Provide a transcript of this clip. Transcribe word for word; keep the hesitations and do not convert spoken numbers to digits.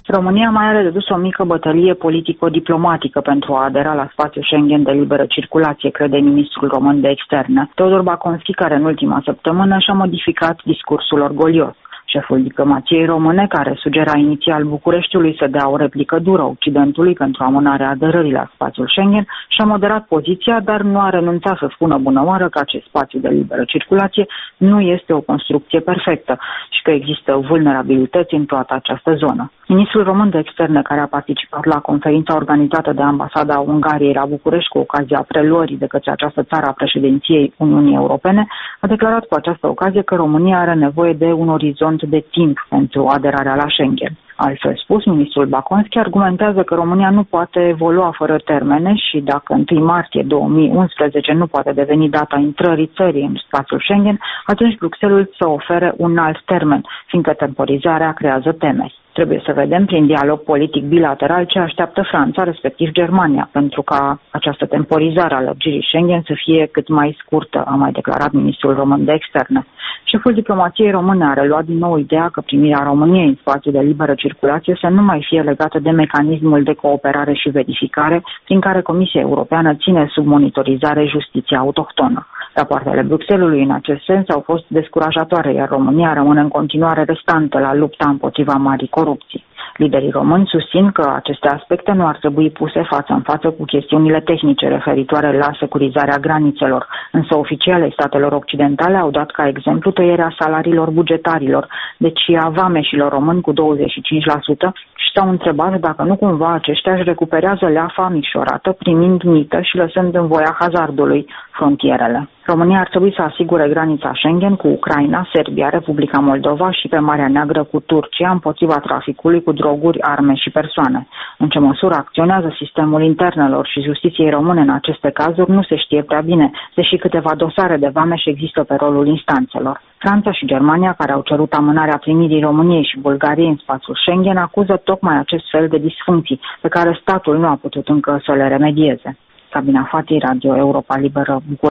România mai are de dus o mică bătălie politico-diplomatică pentru a adera la spațiul Schengen de liberă circulație, crede ministrul român de externe, Teodor Baconski, care în ultima săptămână și-a modificat discursul orgolios. Șeful diplomației române, care sugera inițial Bucureștiului să dea o replică dură Occidentului pentru amânarea aderării la spațiul Schengen, și-a moderat poziția, dar nu a renunțat să spună bună oară că acest spațiu de liberă circulație nu este o construcție perfectă și că există vulnerabilități în toată această zonă. Ministrul român de externe, care a participat la conferința organizată de Ambasada Ungariei la București cu ocazia preluării de către această țară a președinției Uniunii Europene, a declarat cu această ocazie că România are nevoie de un orizont de timp pentru aderarea la Schengen. Altfel spus, ministrul Baconski argumentează că România nu poate evolua fără termene și dacă întâi martie două mii unsprezece nu poate deveni data intrării țării în spațiul Schengen, atunci Bruxelles să ofere un alt termen, fiindcă temporizarea creează temeri. Trebuie să vedem prin dialog politic bilateral ce așteaptă Franța, respectiv Germania, pentru ca această temporizare a lărgirii Schengen să fie cât mai scurtă, a mai declarat ministrul român de externe. Șeful diplomației române a reluat din nou ideea că primirea României în spațiul de liberă circulație să nu mai fie legată de mecanismul de cooperare și verificare prin care Comisia Europeană ține sub monitorizare justiția autohtonă. Rapoartele Bruxellesului în acest sens au fost descurajatoare, iar România rămâne în continuare restantă la lupta împotriva marii corupții. Liderii români susțin că aceste aspecte nu ar trebui puse față în față cu chestiunile tehnice referitoare la securizarea granițelor, însă oficialii statelor occidentale au dat ca exemplu tăierea salariilor bugetarilor, deci a vameșilor români cu douăzeci și cinci la sută și s-au întrebat dacă nu cumva aceștia își recuperează leafa micșorată primind mită și lăsând în voia hazardului frontierele. România ar trebui să asigure granița Schengen cu Ucraina, Serbia, Republica Moldova și pe Marea Neagră cu Turcia împotriva traficului cu droguri, arme și persoane. În ce măsură acționează sistemul internelor și justiției române în aceste cazuri nu se știe prea bine, deși câteva dosare de vameș există pe rolul instanțelor. Franța și Germania, care au cerut amânarea primirii României și Bulgariei în spațiul Schengen, acuză tocmai acest fel de disfuncții pe care statul nu a putut încă să le remedieze. Sabina Fati, Radio Europa Liberă, București.